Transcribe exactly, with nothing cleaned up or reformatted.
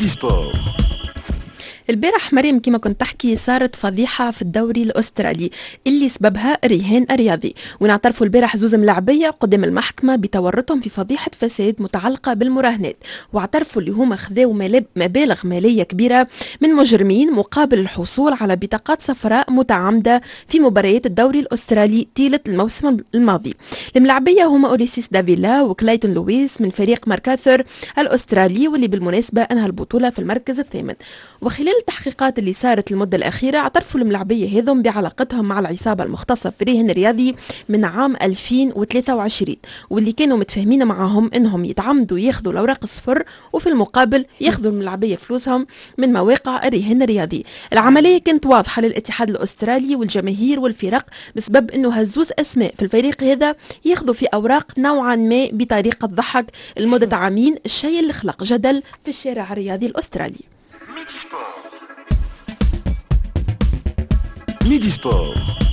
ميدي سبور. البارح مريم كما كنت تحكي صارت فضيحة في الدوري الأسترالي اللي سببها رهان رياضي، ونعترفوا البارح زوز ملاعبية قدام المحكمة بتورطهم في فضيحة فساد متعلقة بالمراهنات، واعترفوا اللي هما خذاو مبالغ مالية كبيرة من مجرمين مقابل الحصول على بطاقات صفراء متعمدة في مباريات الدوري الأسترالي طيلة الموسم الماضي. الملاعبية هما أوريسيس دافيلا وكلايتون لويس من فريق ماركاثر الأسترالي، واللي بالمناسبة أنهى البطولة في المركز الثامن. وخلال التحقيقات اللي صارت المدة الأخيرة اعترفوا الملاعبية هذم بعلاقتهم مع العصابة المختصة في الرهن الرياضي من عام ألفين وثلاثة وعشرين، واللي كانوا متفاهمين معهم انهم يتعمدوا ياخذوا الأوراق الصفر وفي المقابل ياخذوا الملاعبية فلوسهم من مواقع الرهن الرياضي. العملية كانت واضحة للاتحاد الأسترالي والجماهير والفرق بسبب انه هزوز اسماء في الفريق هذا ياخذوا في أوراق نوعا ما بطريقة ضحك لمدة عامين، الشيء اللي خلق جدل في الشارع الرياضي الأسترالي. ميدي سبور.